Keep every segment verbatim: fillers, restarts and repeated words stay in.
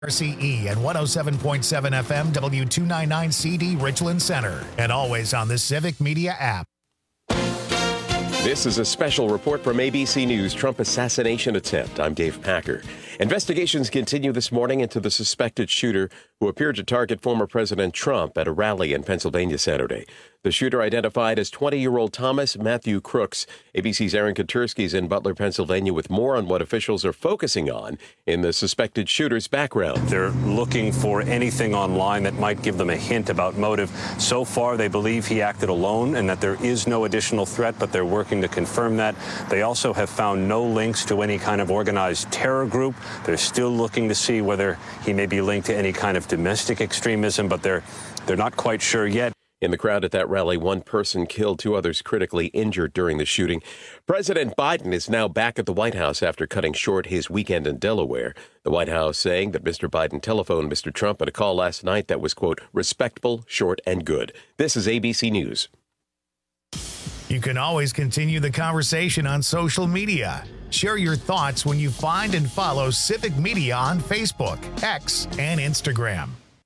R C E and one oh seven point seven F M W two ninety-nine C D Richland Center, and always on the Civic Media app. This is a special report from A B C News Trump assassination attempt. I'm Dave Packer. Investigations continue this morning into the suspected shooter who appeared to target former President Trump at a rally in Pennsylvania Saturday. The shooter, identified as twenty-year-old Thomas Matthew Crooks. A B C's Aaron Katersky is in Butler, Pennsylvania, with more on what officials are focusing on in the suspected shooter's background. They're looking for anything online that might give them a hint about motive. So far, they believe he acted alone and that there is no additional threat, but they're working to confirm that. They also have found no links to any kind of organized terror group. They're still looking to see whether he may be linked to any kind of domestic extremism, but they're they're not quite sure yet. In the crowd at that rally, one person killed, two others critically injured during the shooting. President Biden is now back at the White House after cutting short his weekend in Delaware. The White House saying that Mister Biden telephoned Mister Trump at a call last night that was, quote, respectful, short, and good. This is A B C News. You can always continue the conversation on social media. Share your thoughts when you find and follow Civic Media on Facebook, X, and Instagram.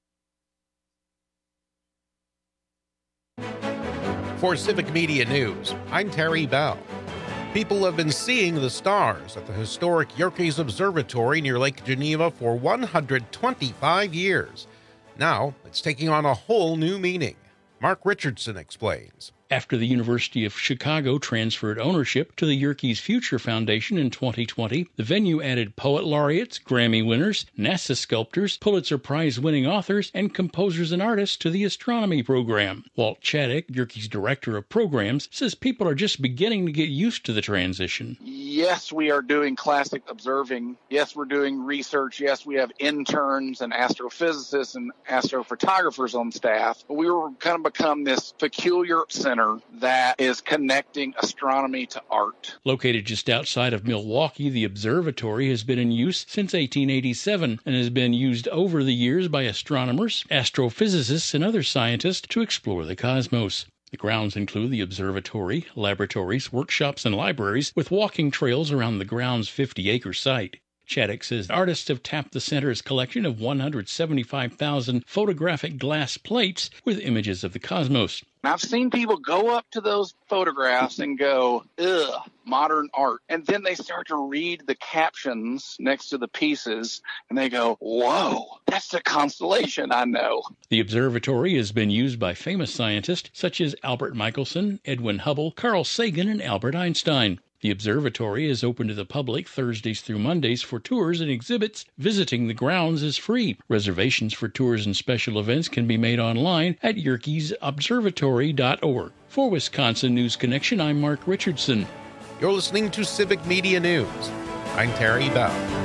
For Civic Media News, I'm Terry Bell. People have been seeing the stars at the historic Yerkes Observatory near Lake Geneva for one hundred twenty-five years. Now, it's taking on a whole new meaning. Mark Richardson explains. After the University of Chicago transferred ownership to the Yerkes Future Foundation in twenty twenty, the venue added poet laureates, Grammy winners, NASA sculptors, Pulitzer Prize-winning authors, and composers and artists to the astronomy program. Walt Chaddick, Yerkes Director of Programs, says people are just beginning to get used to the transition. Yes, we are doing classic observing. Yes, we're doing research. Yes, we have interns and astrophysicists and astrophotographers on staff. But we were kind of become this peculiar center that is connecting astronomy to art. Located just outside of Milwaukee, the observatory has been in use since eighteen eighty-seven and has been used over the years by astronomers, astrophysicists, and other scientists to explore the cosmos. The grounds include the observatory, laboratories, workshops, and libraries, with walking trails around the ground's fifty-acre site. Chaddick says artists have tapped the center's collection of one hundred seventy-five thousand photographic glass plates with images of the cosmos. I've seen people go up to those photographs and go, ugh, modern art. And then they start to read the captions next to the pieces, and they go, whoa, that's a constellation I know. The observatory has been used by famous scientists such as Albert Michelson, Edwin Hubble, Carl Sagan, and Albert Einstein. The observatory is open to the public Thursdays through Mondays for tours and exhibits. Visiting the grounds is free. Reservations for tours and special events can be made online at yerkes observatory dot org. For Wisconsin News Connection, I'm Mark Richardson. You're listening to Civic Media News. I'm Terry Bell.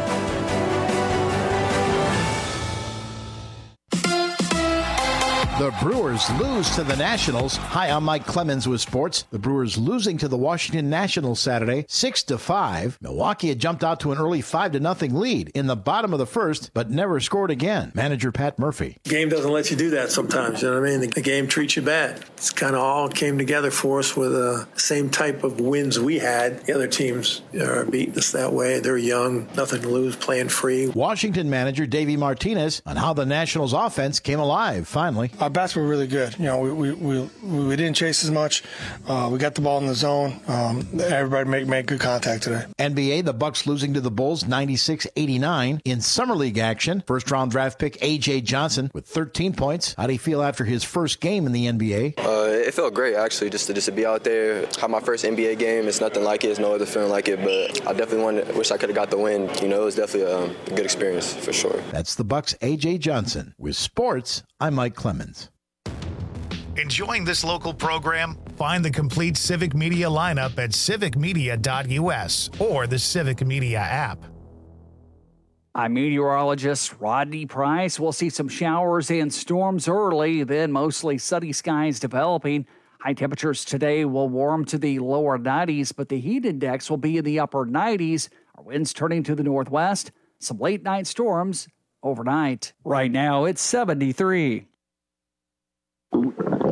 The Brewers lose to the Nationals. Hi, I'm Mike Clemens with sports. The Brewers losing to the Washington Nationals Saturday, six to five. Milwaukee had jumped out to an early five to nothing lead in the bottom of the first, but never scored again. Manager Pat Murphy. The game doesn't let you do that sometimes, you know what I mean? The, the game treats you bad. It's kind of all came together for us with the uh, same type of wins we had. The other teams are beating us that way. They're young, nothing to lose, playing free. Washington manager Davey Martinez on how the Nationals offense came alive finally. Our bats were really good. You know, we we, we, we didn't chase as much. Uh, we got the ball in the zone. Um, everybody made, made good contact today. N B A, the Bucks losing to the Bulls ninety-six eighty-nine. In Summer League action, first-round draft pick A J Johnson with thirteen points. How do you feel after his first game in the N B A? Uh, it felt great, actually, just to, just to be out there, have my first N B A game. It's nothing like it. There's no other feeling like it, but I definitely wanted, wish I could have got the win. You know, it was definitely a, a good experience for sure. That's the Bucks' A J Johnson. With sports, I'm Mike Clemens. Enjoying this local program? Find the complete Civic Media lineup at civic media dot u s or the Civic Media app. I'm meteorologist Rodney Price. We'll see some showers and storms early, then mostly sunny skies developing. High temperatures today will warm to the lower nineties, but the heat index will be in the upper nineties. Our winds turning to the northwest. Some late night storms overnight. Right now, it's seventy-three.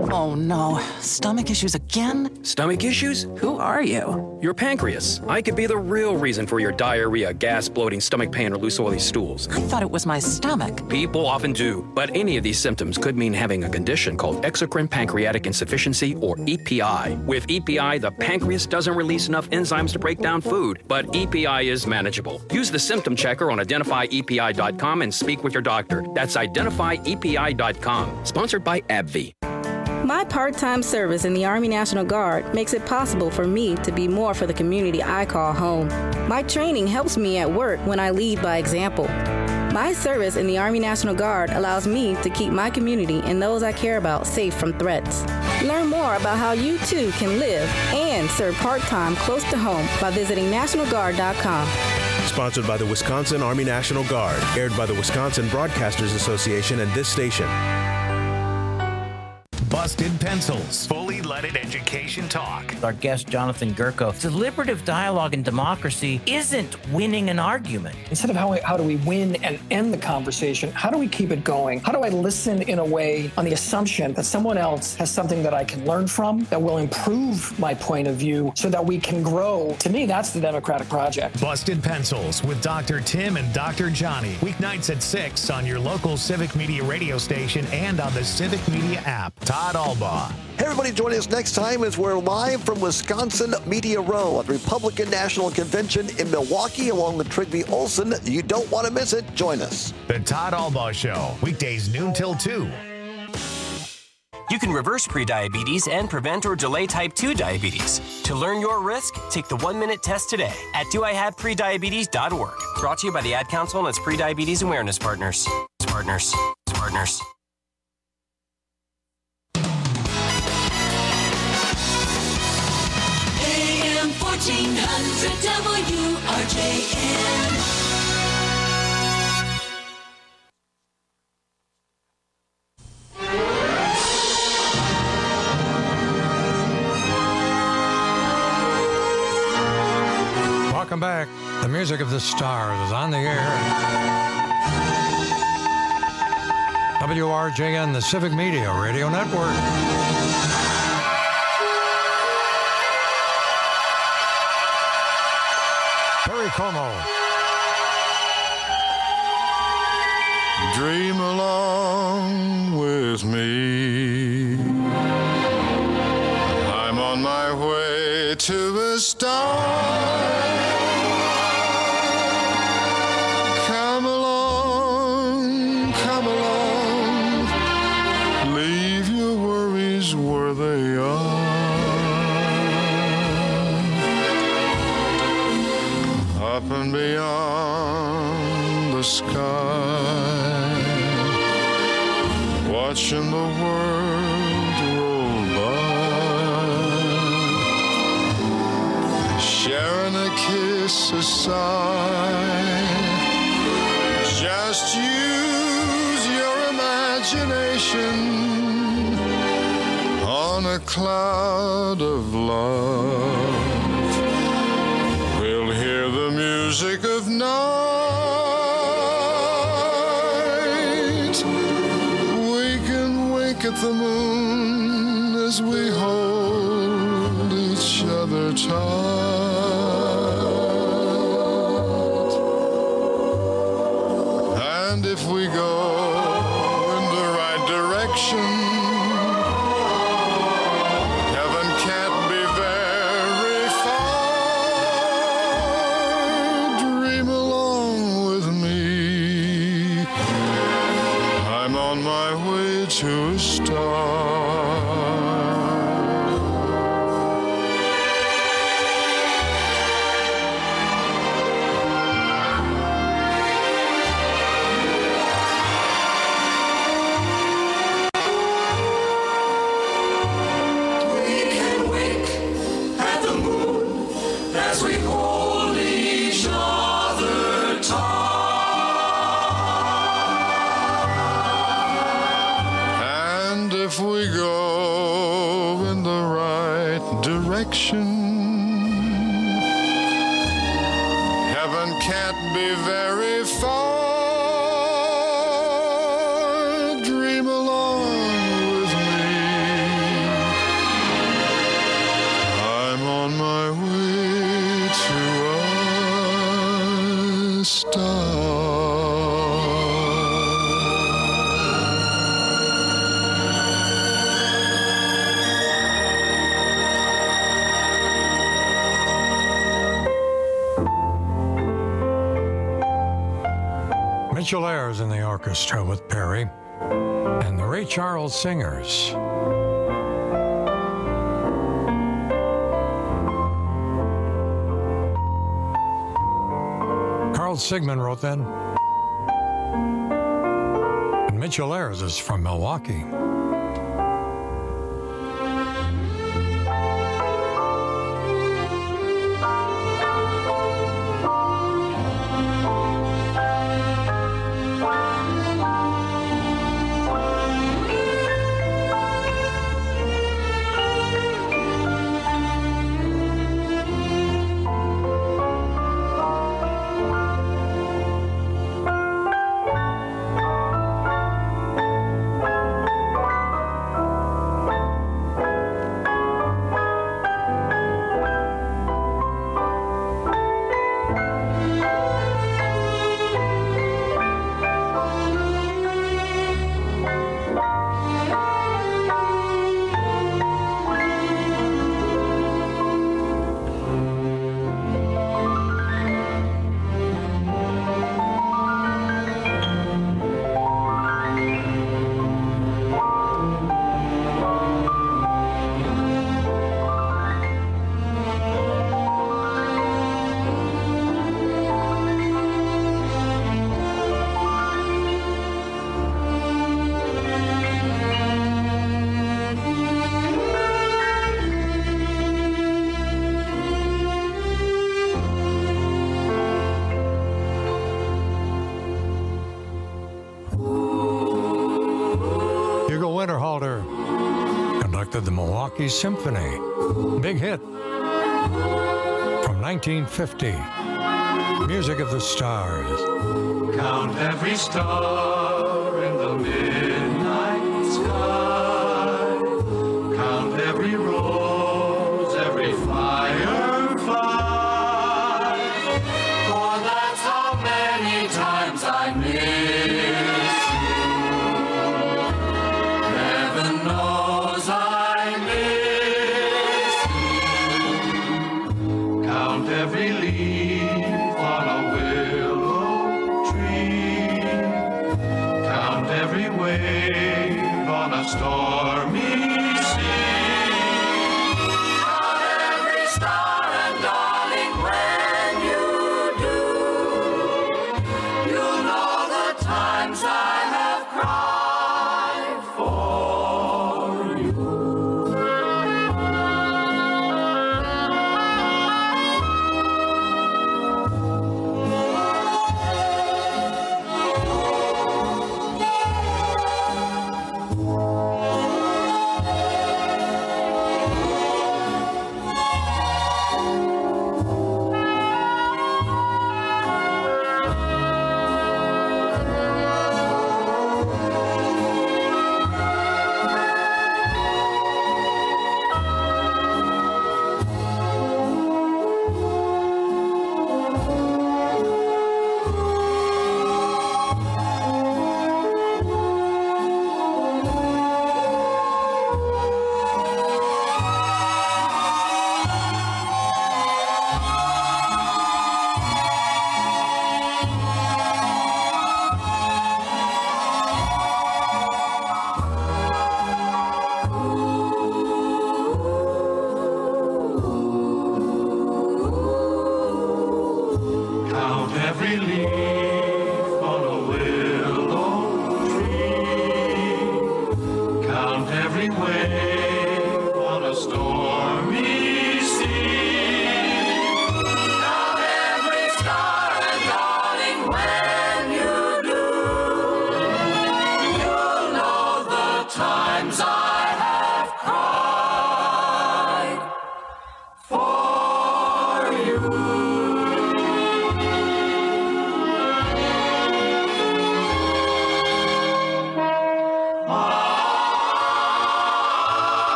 Oh no, stomach issues again? Stomach issues? Who are you? Your pancreas. I could be the real reason for your diarrhea, gas, bloating, stomach pain, or loose oily stools. I thought it was my stomach. People often do, but any of these symptoms could mean having a condition called exocrine pancreatic insufficiency, or E P I. With E P I, the pancreas doesn't release enough enzymes to break down food, but E P I is manageable. Use the symptom checker on identify E P I dot com and speak with your doctor. That's identify E P I dot com. Sponsored by AbbVie. My part-time service in the Army National Guard makes it possible for me to be more for the community I call home. My training helps me at work when I lead by example. My service in the Army National Guard allows me to keep my community and those I care about safe from threats. Learn more about how you too can live and serve part-time close to home by visiting national guard dot com. Sponsored by the Wisconsin Army National Guard. Aired by the Wisconsin Broadcasters Association and this station. Busted Pencils. Fully leaded education talk. Our guest, Jonathan Gurko. Deliberative dialogue in democracy isn't winning an argument. Instead of how, how do we win and end the conversation, how do we keep it going? How do I listen in a way on the assumption that someone else has something that I can learn from, that will improve my point of view so that we can grow? To me, that's the democratic project. Busted Pencils with Doctor Tim and Doctor Johnny. Weeknights at six on your local Civic Media radio station and on the Civic Media app. Todd Albaugh. Hey, everybody, join us next time as we're live from Wisconsin Media Row at the Republican National Convention in Milwaukee along with Trigby Olson. You don't want to miss it. Join us. The Todd Albaugh Show, weekdays noon till two. You can reverse prediabetes and prevent or delay type two diabetes. To learn your risk, take the one-minute test today at do I have prediabetes dot org. Brought to you by the Ad Council and its Prediabetes Awareness Partners. Partners. Partners. fourteen hundred W R J N. Welcome back. The music of the stars is on the air. W R J N, the Civic Media Radio Network. Perry Como. Dream along with me. I'm on my way to a star. Come along, come along. Leave your worries where they are. Up and beyond the sky, watching the world roll by, sharing a kiss, a sigh. Just use your imagination on a cloud of love. Music of night. We can wink at the moon as we hold each other tight. And if we go in the right direction, heaven can't be very far. Dream along with me. I'm on my way to a star. Heaven can't be very far. Dream along with me. Mitchell Ayers in the orchestra with Perry, and the Ray Charles Singers. Carl Sigmund wrote that. And Mitchell Ayers is from Milwaukee. Winterhalter conducted the Milwaukee Symphony. Big hit from nineteen fifty. Music of the Stars. Count every star in the midnight sky. Count every rose, every firefly. For that's how many times I miss. Knows I miss you. Count every leaf on a willow tree. Count every wave on a stormy sea. Count every star, and darling, when you do, you'll know the times I have cried for.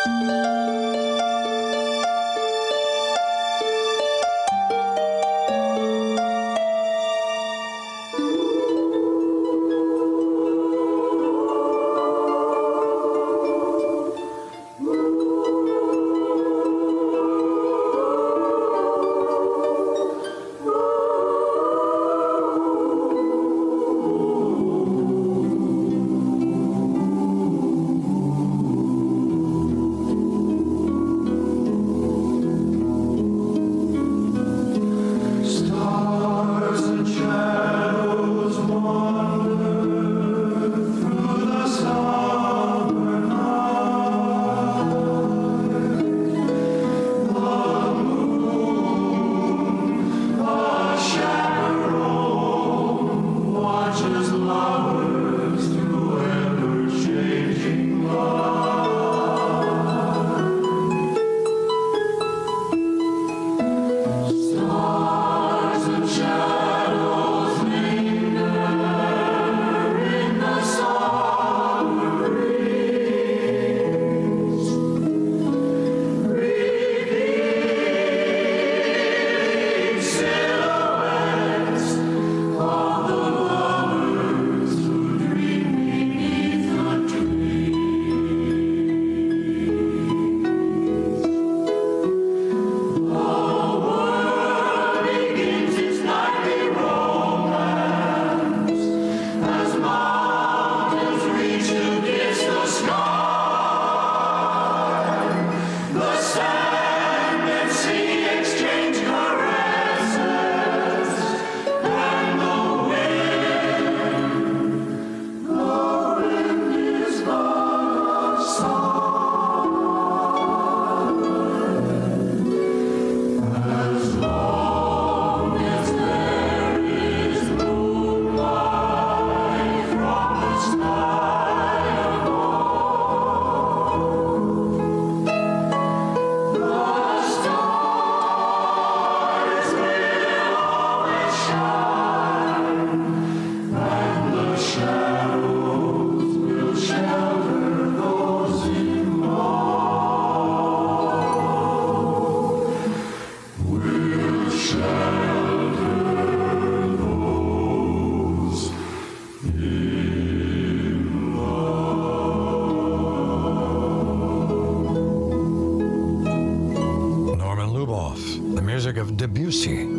music of Debussy.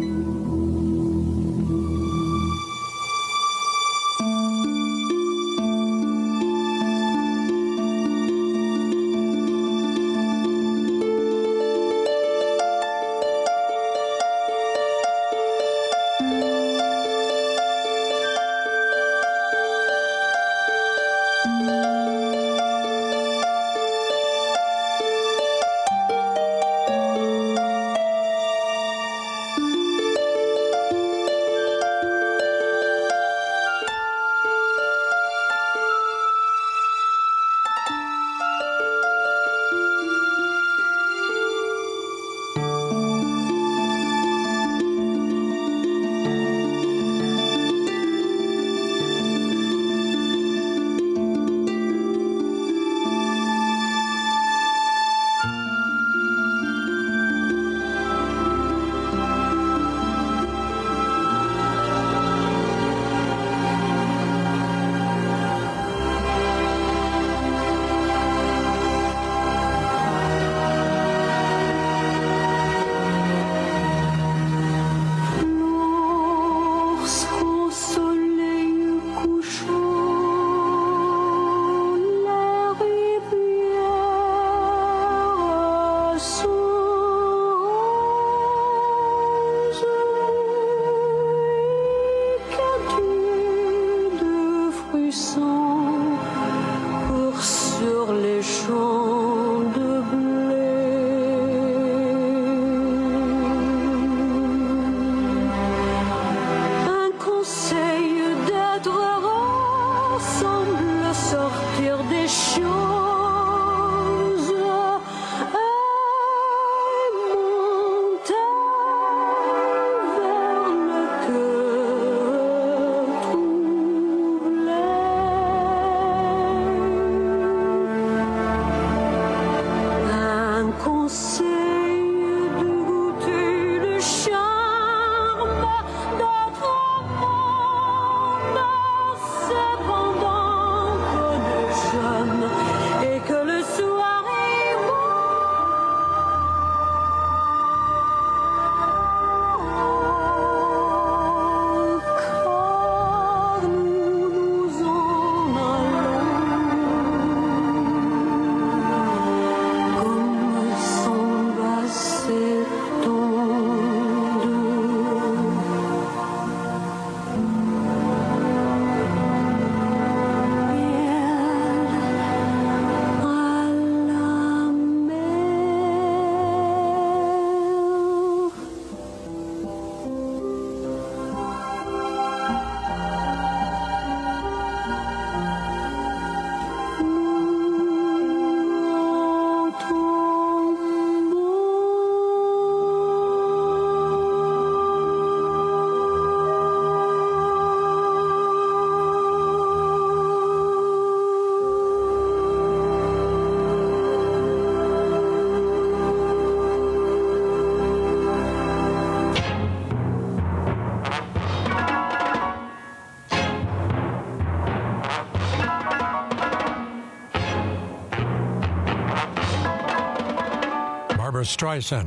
Barbra Streisand,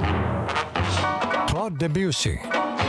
Claude Debussy.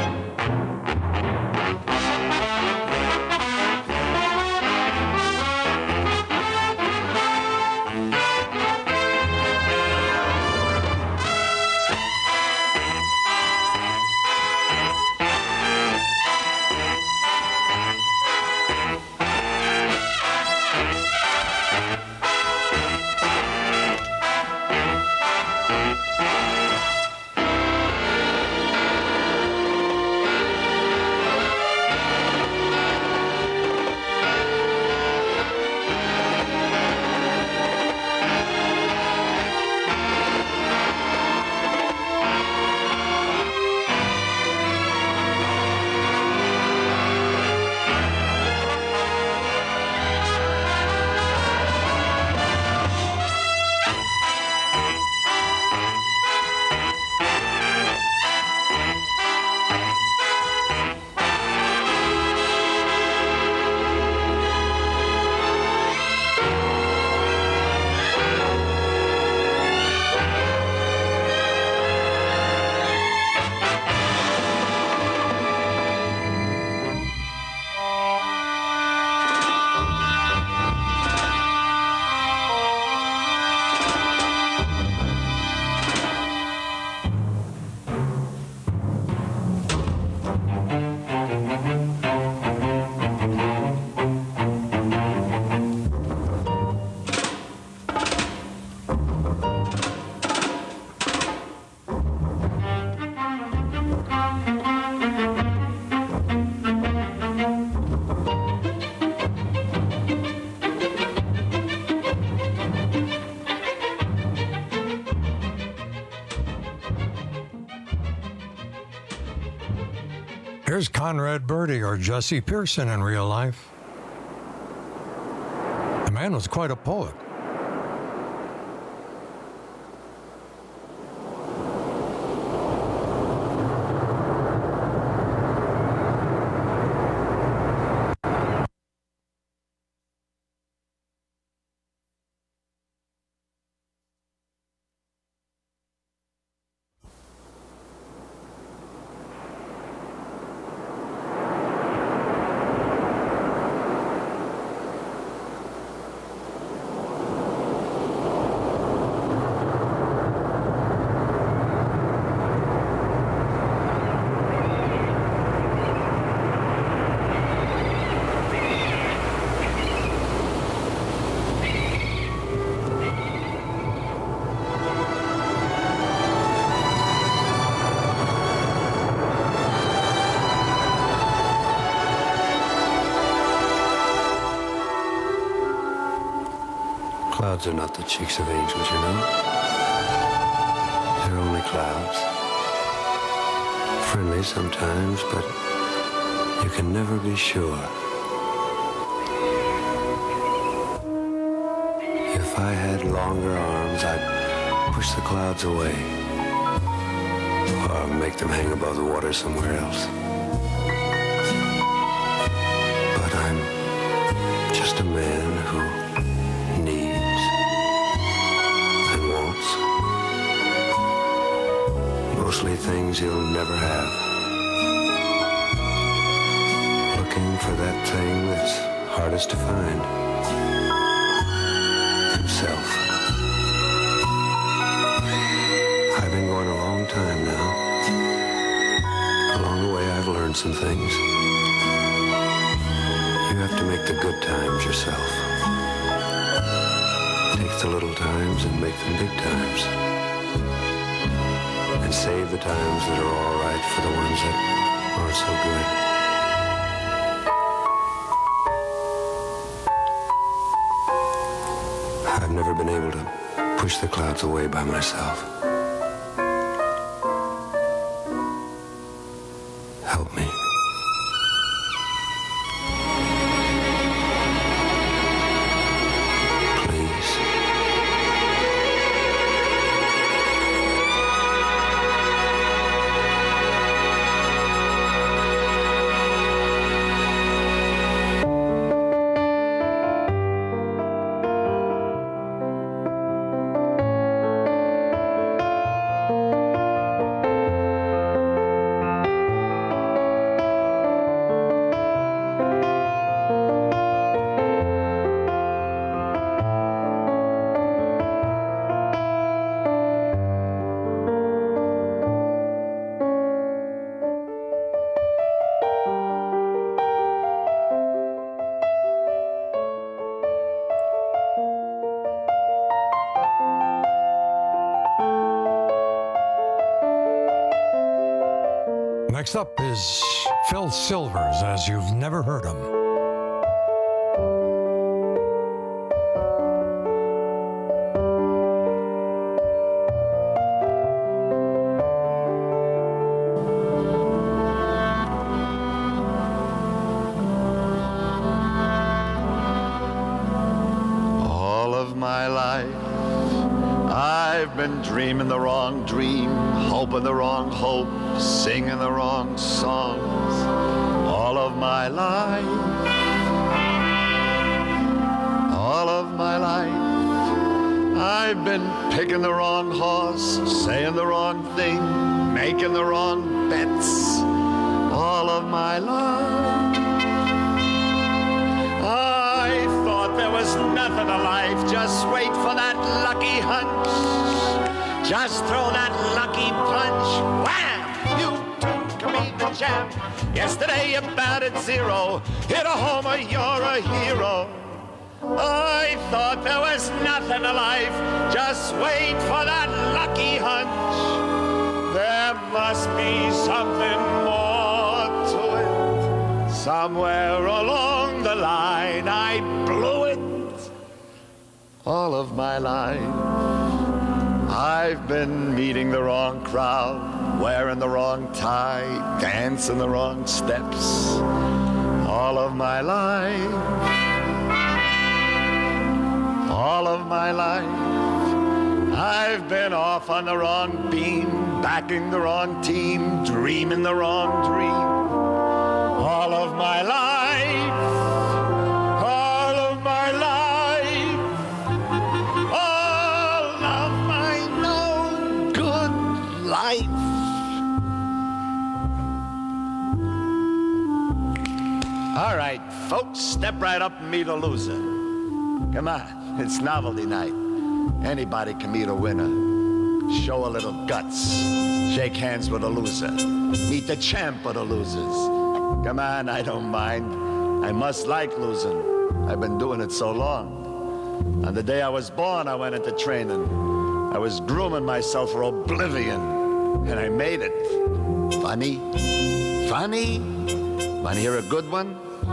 Here's Conrad Birdie or Jesse Pearson in real life. The man was quite a poet. Clouds are not the cheeks of angels, you know. They're only clouds. Friendly sometimes, but you can never be sure. If I had longer arms, I'd push the clouds away. Or make them hang above the water somewhere else. But I'm just a man who needs and wants mostly things he'll never have. Looking for that thing that's hardest to find. Himself. I've been going a long time now. Along the way I've learned some things. You have to make the good times yourself. Take the little times and make them big times. And save the times that are all right for the ones that aren't so good. I've never been able to push the clouds away by myself. Help me. Next up is Phil Silvers, as you've never heard him. All of my life I've been dreaming the wrong dream, hoping the wrong hope, singing the wrong songs. All of my life, all of my life, I've been picking the wrong horse, saying the wrong thing, making the wrong bets. All of my life, I thought there was nothing to life. Just wait for that lucky hunch. Just throw that lucky punch. Wham! You two can be the champ. Yesterday you batted zero. Hit a homer, you're a hero. I thought there was nothing to life. Just wait for that lucky hunch. There must be something more to it. Somewhere along the line I blew it. All of my life I've been meeting the wrong crowd, wearing the wrong tie, dancing the wrong steps. All of my life, all of my life, I've been off on the wrong beam, backing the wrong team, dreaming the wrong dream. All of my life, all of my life, all of my no good life. All right, folks, step right up and meet a loser. Come on, it's novelty night. Anybody can meet a winner. Show a little guts. Shake hands with a loser. Meet the champ of the losers. Come on, I don't mind. I must like losing. I've been doing it so long. On the day I was born, I went into training. I was grooming myself for oblivion, and I made it. Funny? Funny? Want to hear a good one?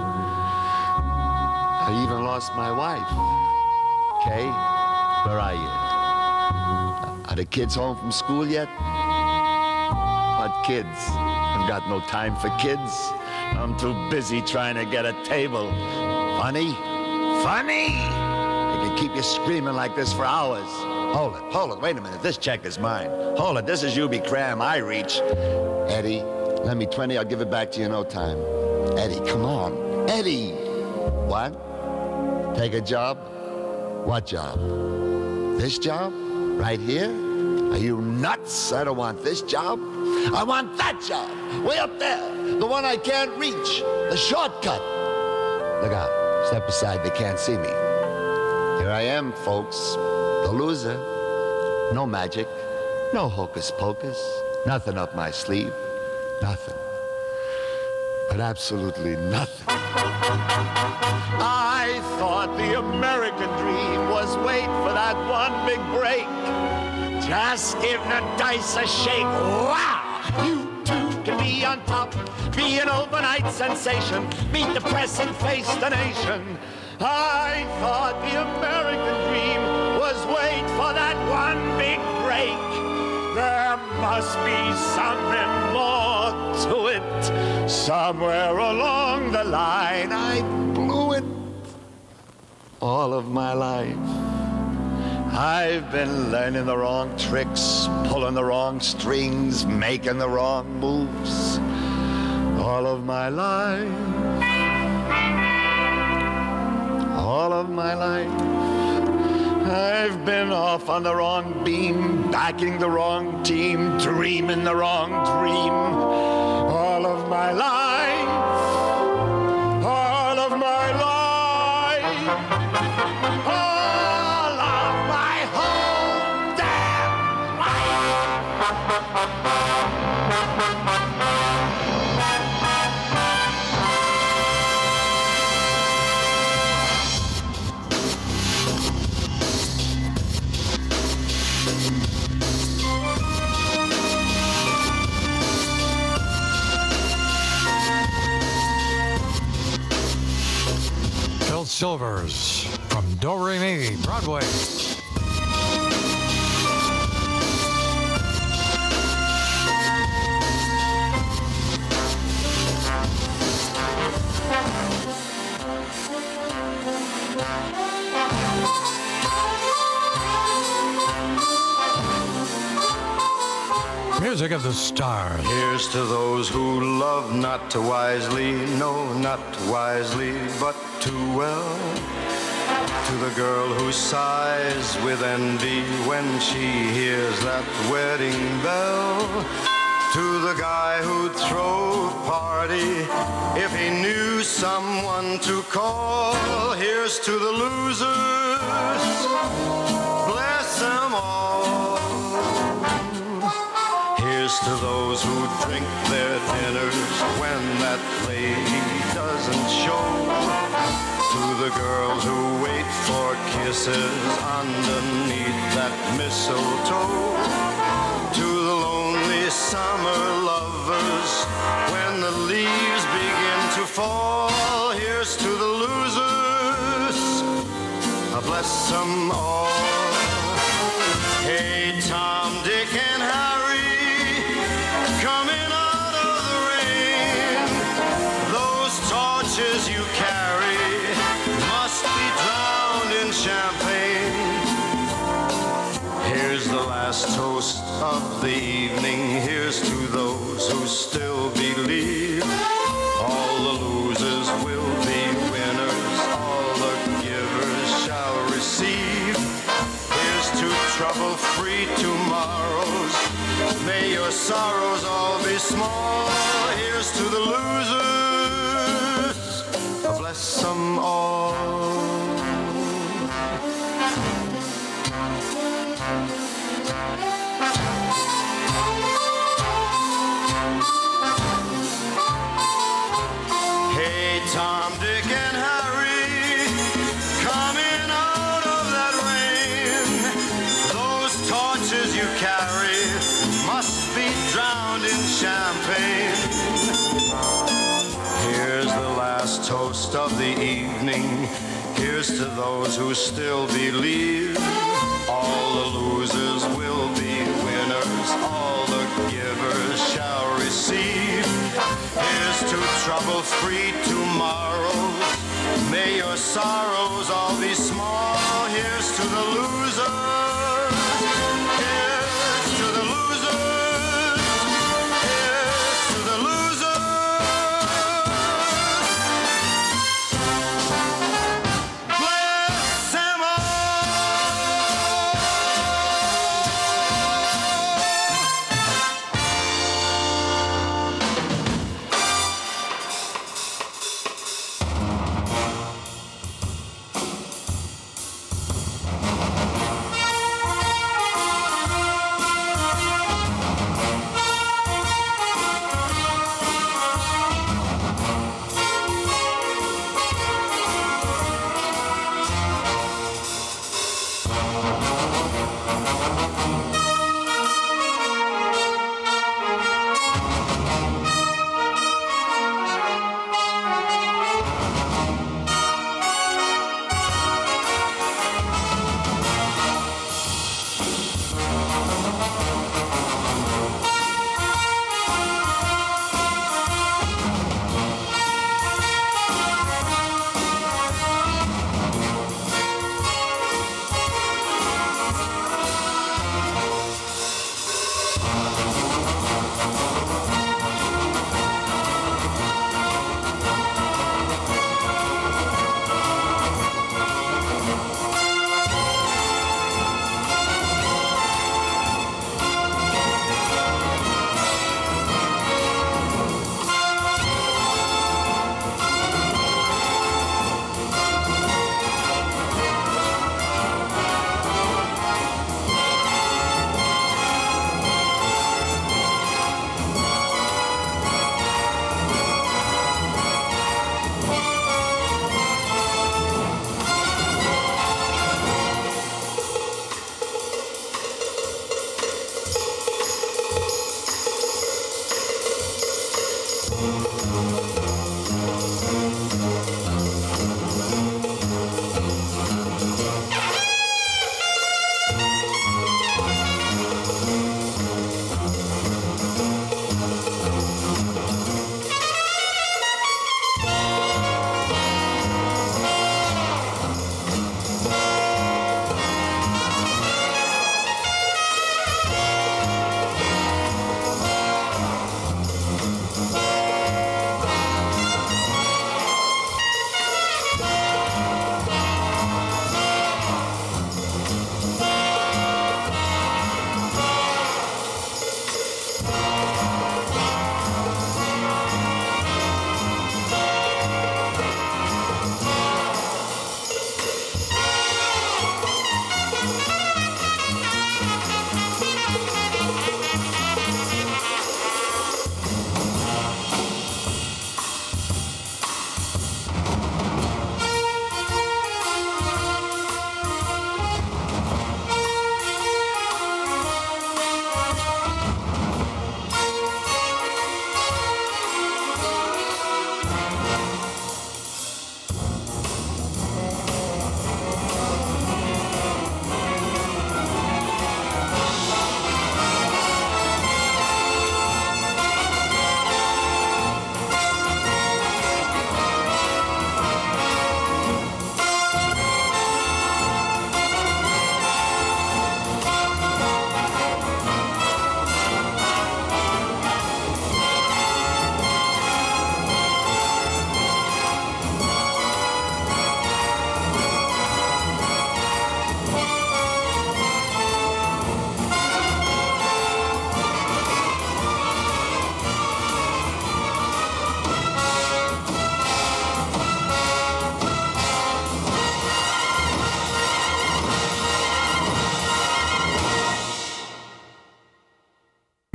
I even lost my wife. Kay, where are you? Are the kids home from school yet? What kids? I've got no time for kids. I'm too busy trying to get a table. Funny? Funny? I can keep you screaming like this for hours. Hold it, hold it, wait a minute, this check is mine. Hold it, this is U B Cram, I reach. Eddie, lend me twenty, I'll give it back to you in no time. Eddie, come on. Eddie! What? Take a job? What job? This job? Right here? Are you nuts? I don't want this job. I want that job, way up there, the one I can't reach, the shortcut. Look out, step aside, they can't see me. Here I am, folks, the loser. No magic, no hocus pocus, nothing up my sleeve, nothing. But absolutely nothing. I thought the American dream was wait for that one big break. Just give the dice a shake. Wow! You two can be on top, be an overnight sensation, meet the press and face the nation. I thought the American dream was wait for that one big break. There must be something more to it. Somewhere along the line I blew it. All of my life I've been learning the wrong tricks, pulling the wrong strings, making the wrong moves. All of my life, all of my life, I've been off on the wrong beam, backing the wrong team, dreaming the wrong dream. All of my life, all of my life, all of my whole damn life. Silvers from Do-Re-Mi, Broadway. Music of the Stars. Here's to those who love not too wisely, no, not too wisely, but too well. To the girl who sighs with envy when she hears that wedding bell. To the guy who'd throw a party if he knew someone to call. Here's to the losers, bless them all. Here's to those who drink their dinners when that lady doesn't show. To the girls who wait for kisses underneath that mistletoe. To the lonely summer lovers when the leaves begin to fall. Here's to the losers, bless them all. Hey, Tom, Dick, and Harry, coming out of the rain. Those torches you carry must be drowned in champagne. Here's the last toast of the evening. Here's to those who still believe. All the losers will be winners. All the givers shall receive. Here's to trouble-free tomorrows. May your sorrows all be small. Here's to the losers, bless them all. Hey, Tom, Dick, and Harry, coming out of that rain. Those torches you carry must be drowned in champagne. Here's the last toast of the evening. Here's to those who still believe. All the losers will be winners. All the givers shall receive. Here's to trouble-free tomorrows. May your sorrows all be small. Here's to the losers. Here's to the losers. Here's to the losers. Bless them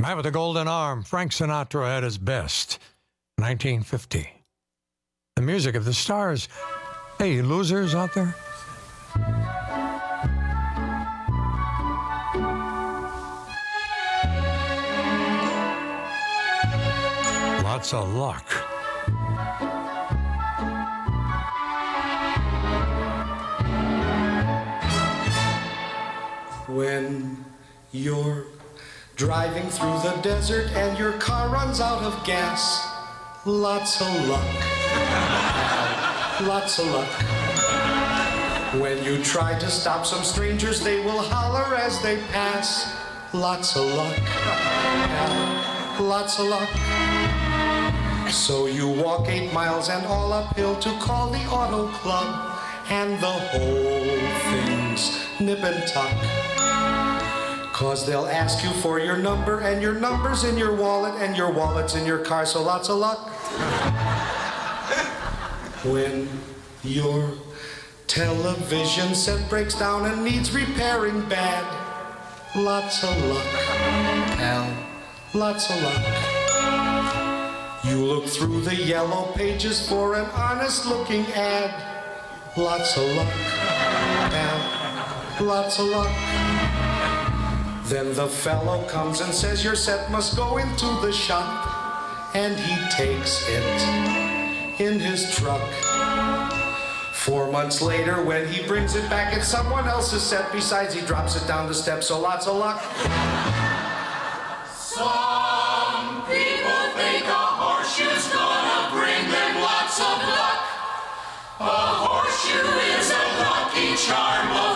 Man with the Golden Arm, Frank Sinatra at his best, nineteen fifty. The music of the stars. Hey, you losers out there? Lots of luck. When you're driving through the desert and your car runs out of gas, lots of luck. Lots of luck. When you try to stop some strangers, they will holler as they pass. Lots of luck. Yeah, lots of luck. So you walk eight miles and all uphill to call the auto club, and the whole thing's nip and tuck. Cause they'll ask you for your number, and your number's in your wallet, and your wallet's in your car, so lots of luck. When your television set breaks down and needs repairing bad, lots of luck, pal, lots of luck. You look through the yellow pages for an honest-looking ad, lots of luck, pal, lots of luck. Then the fellow comes and says your set must go into the shop, and he takes it in his truck. Four months later, when he brings it back, it's someone else's set. Besides, he drops it down the steps, so lots of luck. Some people think a horseshoe's gonna bring them lots of luck. A horseshoe is a lucky charm, of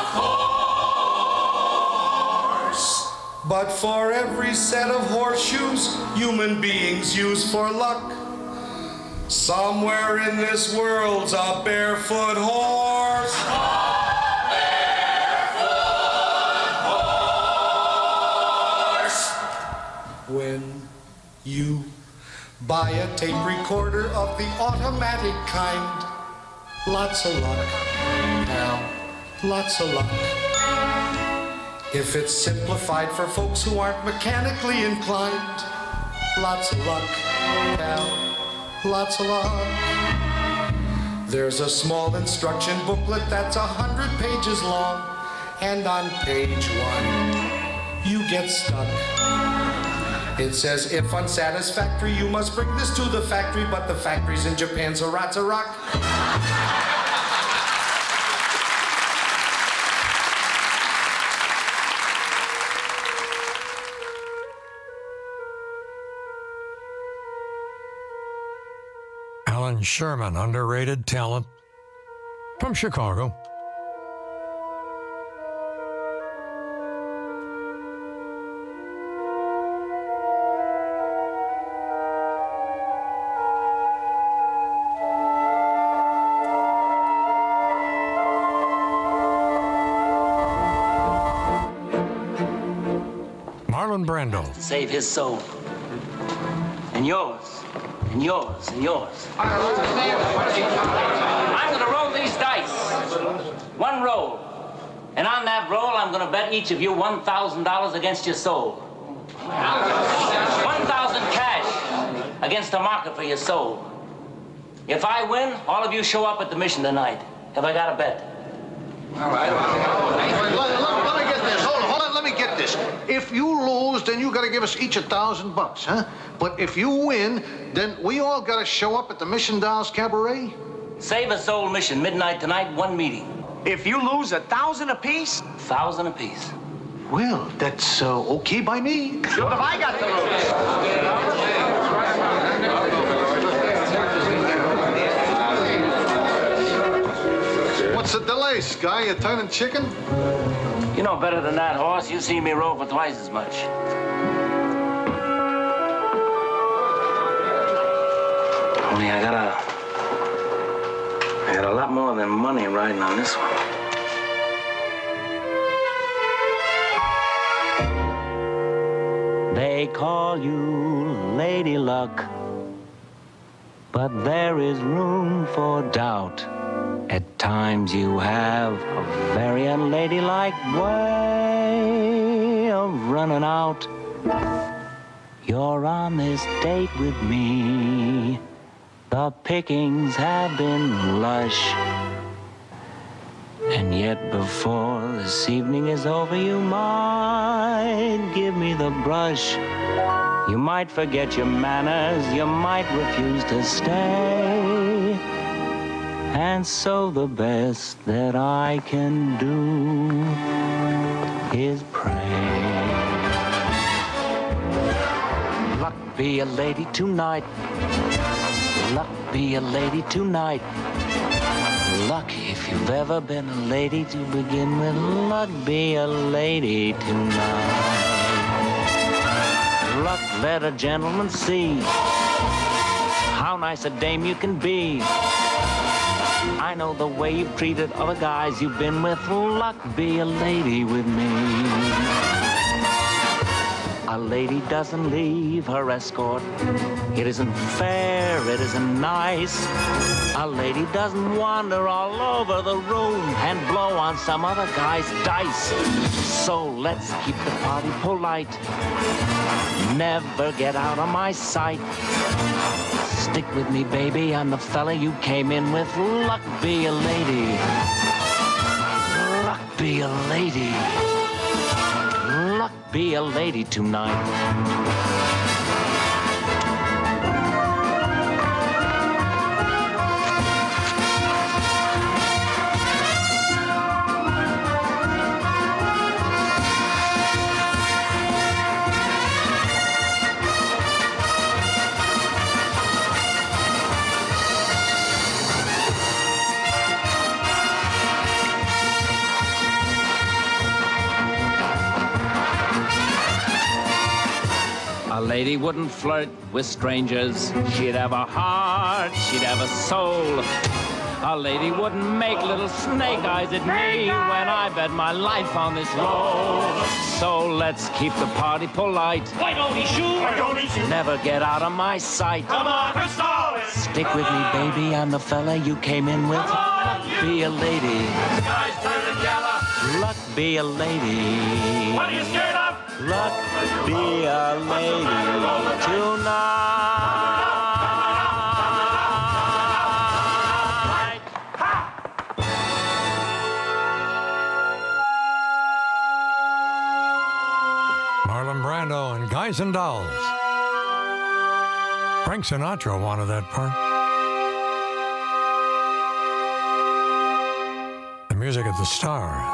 course. But for every set of horseshoes human beings use for luck, somewhere in this world's a barefoot horse. A barefoot horse. When you buy a tape recorder of the automatic kind, lots of luck, pal, lots of luck. If it's simplified for folks who aren't mechanically inclined, lots of luck, pal. Lots of luck. There's a small instruction booklet that's a hundred pages long, and on page one, you get stuck. It says, if unsatisfactory, you must bring this to the factory, but the factory's in Japan, so lots of rock. Alan Sherman, underrated talent from Chicago. Marlon Brando. Save his soul. And yours. And yours, and yours. I'm gonna roll these dice. One roll. And on that roll, I'm gonna bet each of you one thousand dollars against your soul. one thousand cash against a market for your soul. If I win, all of you show up at the mission tonight. Have I got a bet? All right. Let, let, let me get this. Hold on, hold on, let me get this. If you lose, then you gotta give us each a thousand bucks, huh? But if you win, then we all gotta show up at the Mission Dolls Cabaret? Save a soul mission, midnight tonight, one meeting. If you lose, a thousand apiece? Thousand apiece. Well, that's uh, okay by me. What have I got to lose? What's the delay, Sky? You turning chicken? You know better than that, horse. You see me roll for twice as much. Only I got a... I got a lot more than money riding on this one. They call you Lady Luck, but there is room for doubt. At times you have a very unladylike way of running out. you're on this date with me. The pickings have been lush. And yet before this evening is over, you might give me the brush. You might forget your manners, you might refuse to stay. And so the best that I can do is pray. Luck be a lady tonight. Luck be a lady tonight. Luck, if you've ever been a lady to begin with, luck be a lady tonight. Luck, let a gentleman see how nice a dame you can be. I know the way you've treated other guys you've been with. Luck, be a lady with me. A lady doesn't leave her escort. It isn't fair, it isn't nice. A lady doesn't wander all over the room and blow on some other guy's dice. So let's keep the party polite. Never get out of my sight. Stick with me, baby, I'm the fella you came in with. Luck be a lady. Luck be a lady. Luck be a lady tonight. A lady wouldn't flirt with strangers. She'd have a heart, she'd have a soul. A lady wouldn't make little snake eyes at me when I bet my life on this roll. So let's keep the party polite. Why don't he shoot? Why don't he shoot? Never get out of my sight. Come on, Crystal! Stick with me, baby, I'm the fella you came in with. Luck be a lady. Skies turning yellow. Luck be a lady. What are you scared of? Luck be a lady tonight. Marlon Brando and Guys and Dolls. Frank Sinatra wanted that part. The music of the Star.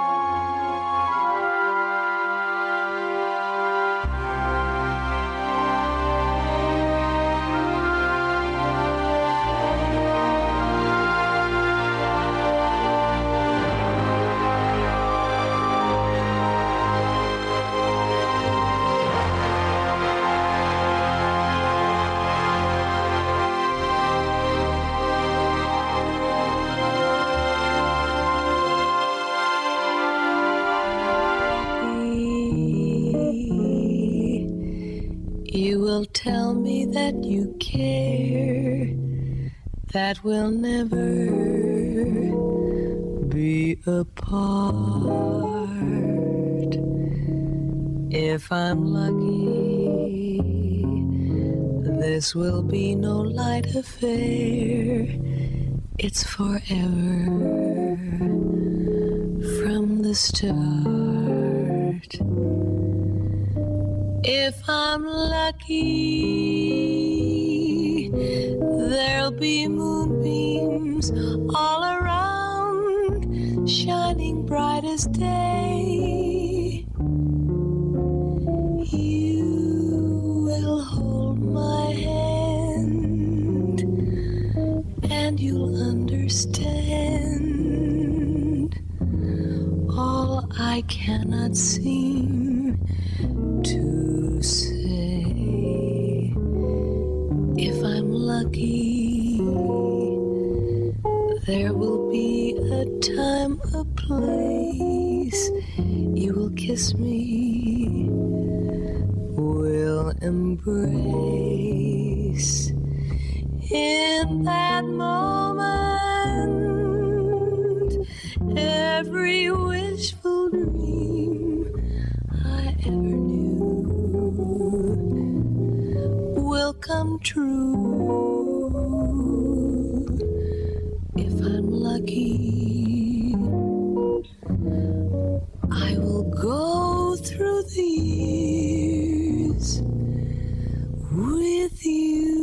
You will tell me that you care, that we'll never be apart. If I'm lucky, this will be no light affair. It's forever from the start. If I'm lucky, there'll be moonbeams all around, shining bright as day. You will hold my hand, and you'll understand all I cannot seem to say. If I'm lucky, there will be a time, a place. You will kiss me, we'll embrace. In that moment, every wishful dream I ever knew come true. If I'm lucky, I will go through the years with you.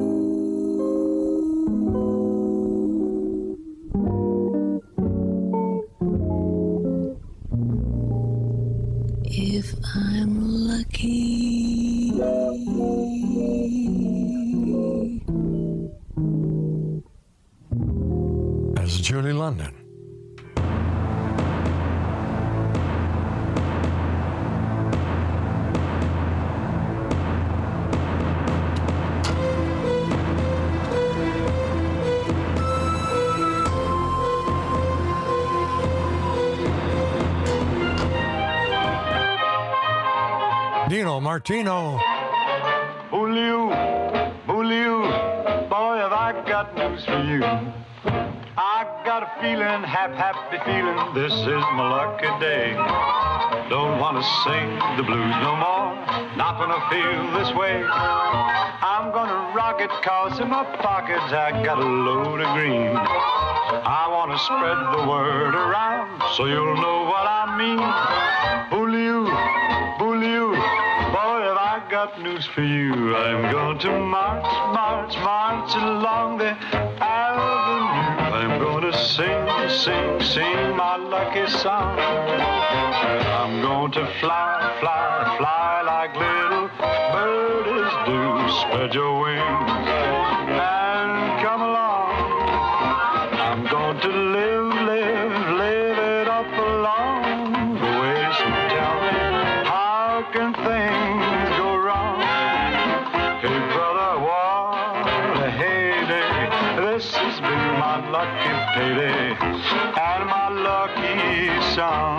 If I'm lucky. As Julie London. Dino Martino. Julio, Julio, boy, have I got news for you. I got a feeling, half happy feeling, this is my lucky day. Don't want to sing the blues no more, not gonna feel this way. I'm gonna rock it, cause in my pockets I got a load of green. I wanna spread the word around, so you'll know what I mean. Julio, Julio, boy, have I got news for you. I'm going to march, march, march along the avenue. I'm going to sing, sing, sing my lucky song. I'm going to fly, fly, fly like little birdies do. Spread your wings and come along. I'm going to live, live, live it up along the way. So tell me, how can things go wrong? Hey, brother, what a heyday. This has been my lucky payday and my lucky song.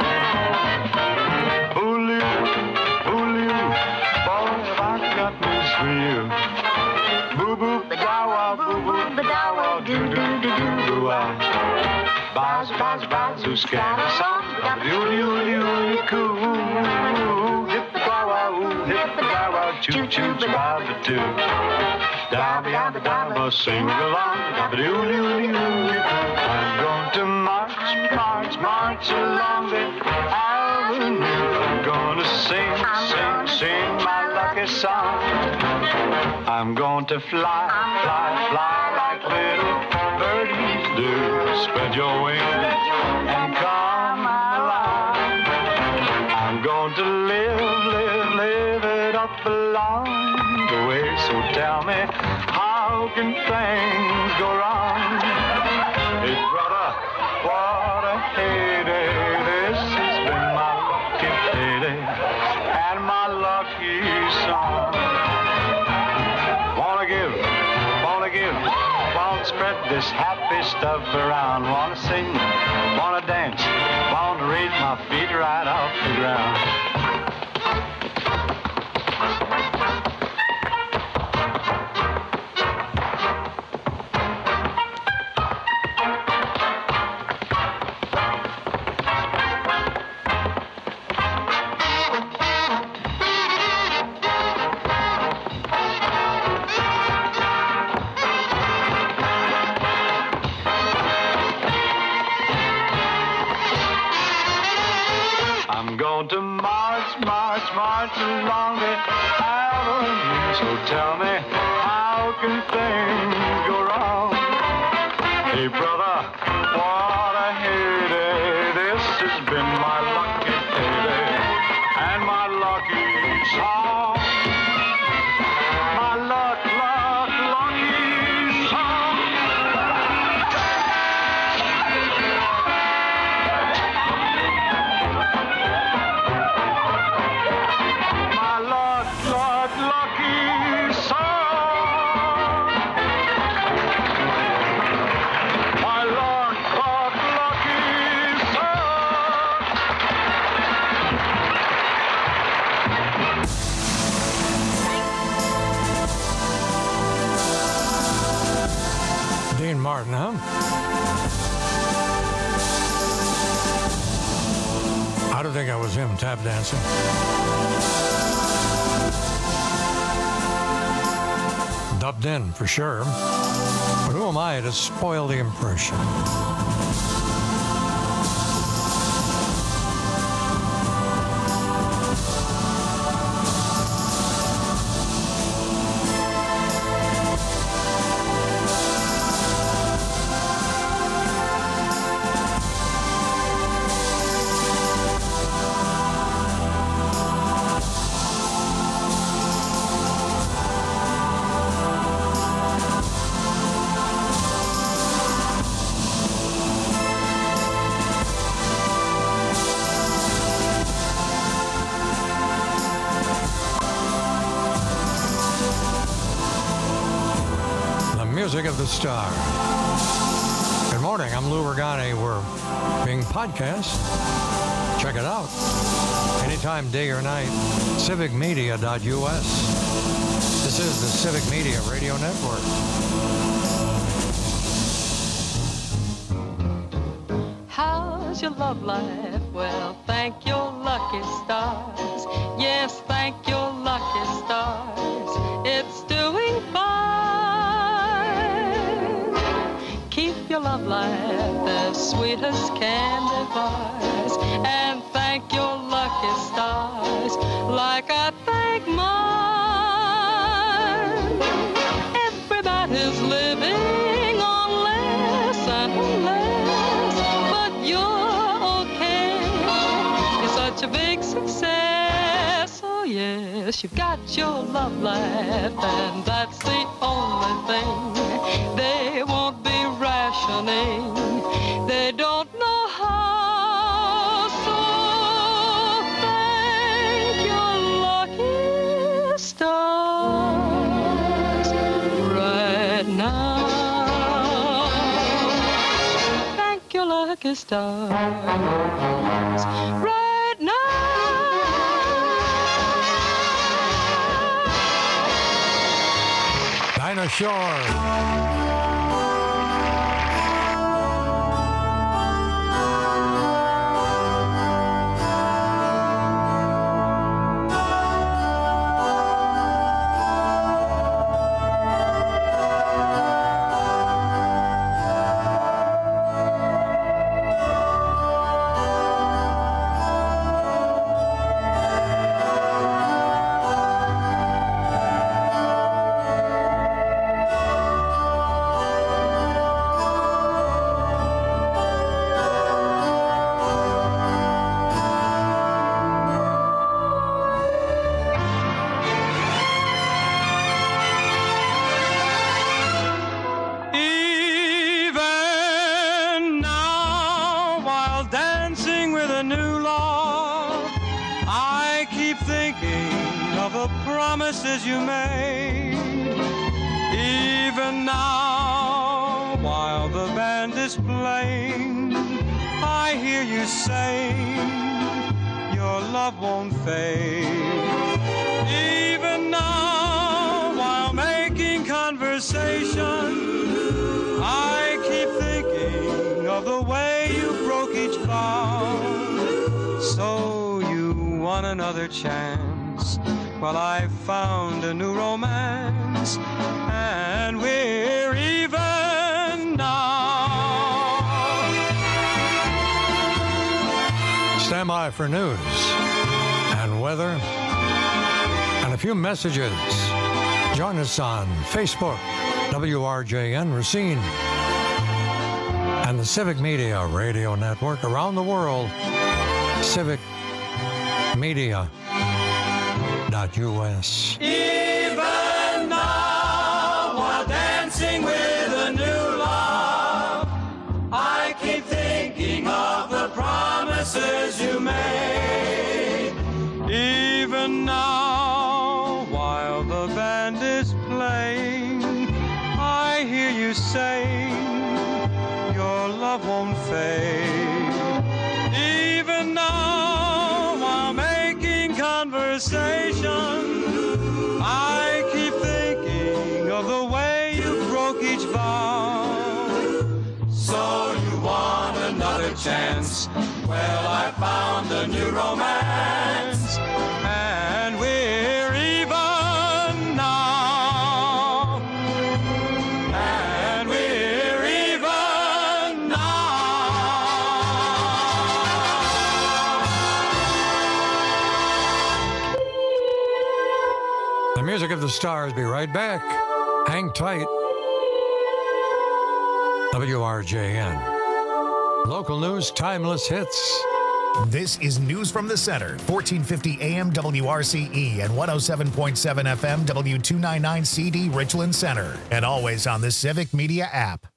Julio, Julio, boy, have I got news for you. Boo boo, ba-dawa, boo boo, ba-dawa, do do do do do ah. Baz, baz, baz, who scatter song, ba-doo-doo-doo, cool. Hip-a-dawa, ooh, hip-a-dawa, choo-choo, ba-ba-doo. Da-ba-da-ba-da-ba, sing along, ba-doo-doo-doo. I'm going to march, march, march along the avenue. I'm gonna sing, sing, sing my lucky song. I'm going to fly, fly, fly like little birdies do. Spread your wings and come alive. I'm going to live, live, live it up along the way. So tell me, how can things go wrong? Hey, brother, what a heyday. This has been my lucky payday and my lucky song. Wanna give, wanna give, wanna spread this happy stuff around. Wanna sing, wanna dance, wanna raise my feet right off the ground. I'm going to march, march, march along the avenue. So tell me, how can things go wrong? Hey, brother, what a heyday. This has been my lucky payday and my lucky song. My luck, luck, lucky song. My luck, luck, lucky song. My luck, luck, lucky song. Dean Martin, huh? I don't think I was him tap dancing. dubbed in for sure. But who am I to spoil the impression? Music of the Star. Good morning, I'm Lou Ragani. We're being podcast. Check it out. Anytime, day or night. civic media dot U S. This is the Civic Media Radio Network. How's your love life? Well, thank your lucky stars. Yes, thank your lucky stars. It's doing fine. Keep your love life as sweet as candy bars, and thank your lucky stars like I thank mine. Everybody's living on less and less, but you're okay. You're such a big success. Oh yes, you've got your love life, and that's the only thing. They won't be rationing. They don't know how. So thank your lucky stars right now. Thank your lucky stars right now. Dinah Shore. Promises you made, even now while the band is playing, I hear you saying your love won't fade. Even now while making conversation, I keep thinking of the way you broke each vow. So you want another chance? Well, I found a new romance, and we're even now. Stand by for news and weather and a few messages. Join us on Facebook, W R J N Racine, and the Civic Media Radio Network around the world, civic media dot U S. Even now, while dancing with a new love, I keep thinking of the promises you made. Even now, while the band is playing, I hear you saying your love won't fade. Even now, while making conversation, I keep thinking of the way you broke each vow. So you want another chance? Well, I found a new romance, and we're even now. The music of the stars. Be right back. Hang tight. W R J N. Local news, timeless hits. This is News from the Center, fourteen fifty A M W R C E and one oh seven point seven F M W two ninety-nine C D Richland Center. And always on the Civic Media app.